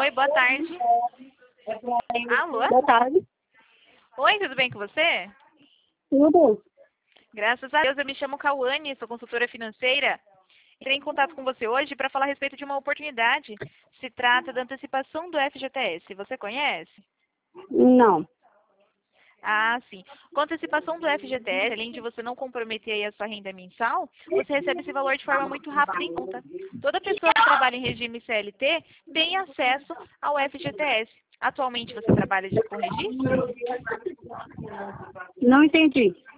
Oi, boa tarde. Alô? Boa tarde. Oi, tudo bem com você? Tudo? Graças a Deus, eu me chamo Cauane, sou consultora financeira. Entrei em contato com você hoje para falar a respeito de uma oportunidade. Se trata da antecipação do FGTS. Você conhece? Não. Ah, sim. Com a antecipação do FGTS, além de você não comprometer aí a sua renda mensal, você recebe esse valor de forma muito rápida em conta. Toda pessoa que trabalha em regime CLT tem acesso ao FGTS. Atualmente você trabalha com registro? Não entendi.